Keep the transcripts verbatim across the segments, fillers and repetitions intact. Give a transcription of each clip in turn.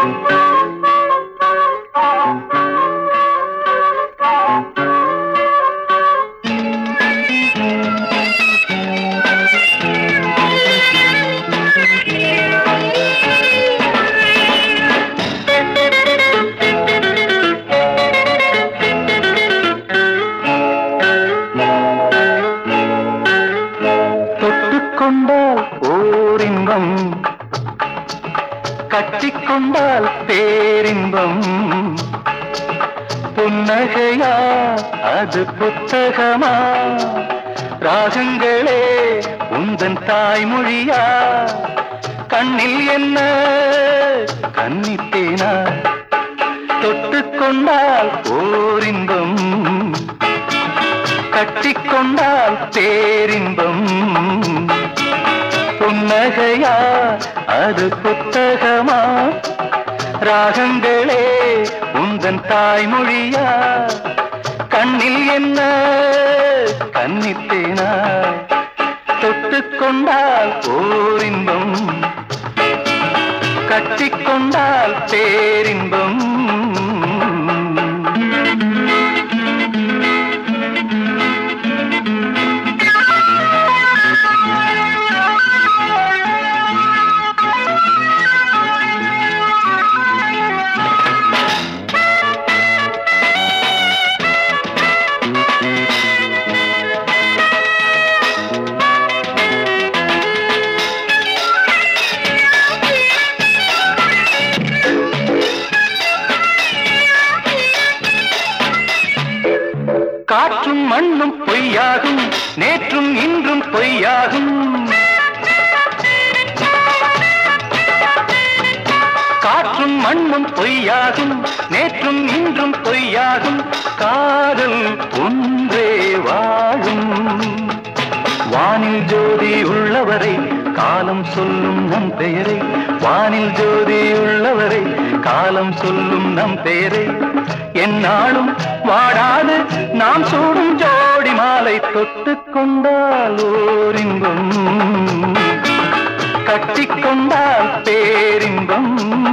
கொண்டால் ஓரின்பம் கட்டிக்கொண்டால் பேரின்பம் புன்னகையா அது புத்தகமா ராகங்களே உந்தன் தாய்மொழியா கண்ணில் என்ன கன்னித்தேனா தொட்டுக்கொண்டால் ஓரின்பம் கட்டிக்கொண்டால் பேரின்பம் புன்னகையா அது புத்தகமா ராகங்களே உந்தன் தாய்மொழியா கண்ணில் என்ன கன்னித்தேனா தொட்டுக்கொண்டால் ஓரின்பம் கட்டிக்கொண்டால் பேரின்பம் காற்றும் மண்ணும் பொய்யாகும் நேற்றும் இன்றும் பொய்யாகும் காற்றும் மண்ணும் பொய்யாகும் நேற்றும் இன்றும் பொய்யாகும் காதல் ஒன்றே வாழும் வானில் ஜோதி உள்ளவரை காலம் சொல்லும் நம் பெயரை வானில் ஜோதி உள்ளவரை காலம் சொல்லும் நம் பெயரை என்னாலும் வாடாது நாம் சூடும் ஜோடி மாலை தொட்டுக்கொண்டால் ஓரின்பம் கட்டிக்கொண்டால் பேரின்பம்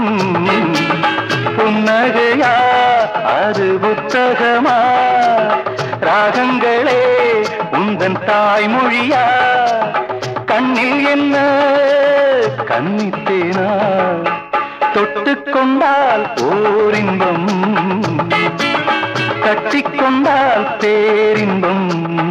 புன்னகையா அது புத்தகமா ராகங்களே உந்தன் தாய்மொழியா கண்ணில் என்ன கன்னித்தேனா தொட்டுக்கொண்டால் ஓரின்பம் கட்டிக்கொண்டால் பேரின்பம்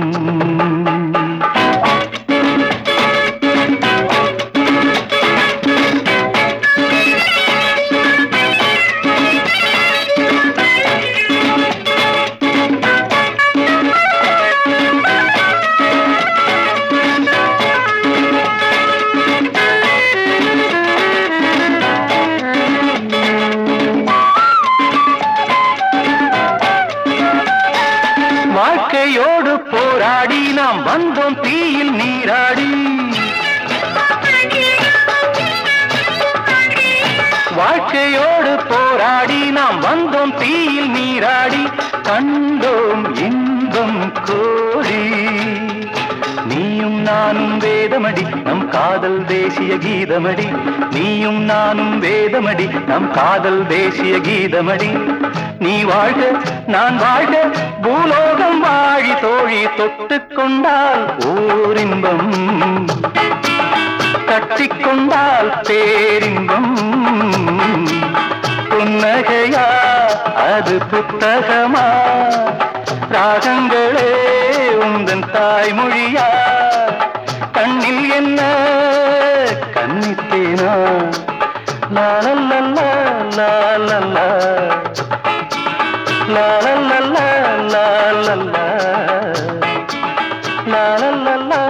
வாழ்க்கையோடு போராடி நாம் வந்தோம் தீயில் நீராடி வாழ்க்கையோடு போராடி நாம் வந்தோம் தீயில் நீராடி கண்டோம் இன்பம் கோடி நீயும் நானும் வேதமடி நம் காதல் தேசிய கீதமடி நீயும் நானும் வேதமடி நம் காதல் தேசிய கீதமடி நீ வாழ்க நான் வாழ்க பூலோகம் வாழி தோழி தொட்டுக்கொண்டால் ஓரின்பம் கட்டிக்கொண்டால் பேரின்பம் புன்னகையா அது புத்தகமா ராகங்களே உந்தன் தாய்மொழியா கண்ணில் என்ன கன்னித்தேனா லாலல்லா லாலல்லா la la la la la la la la la la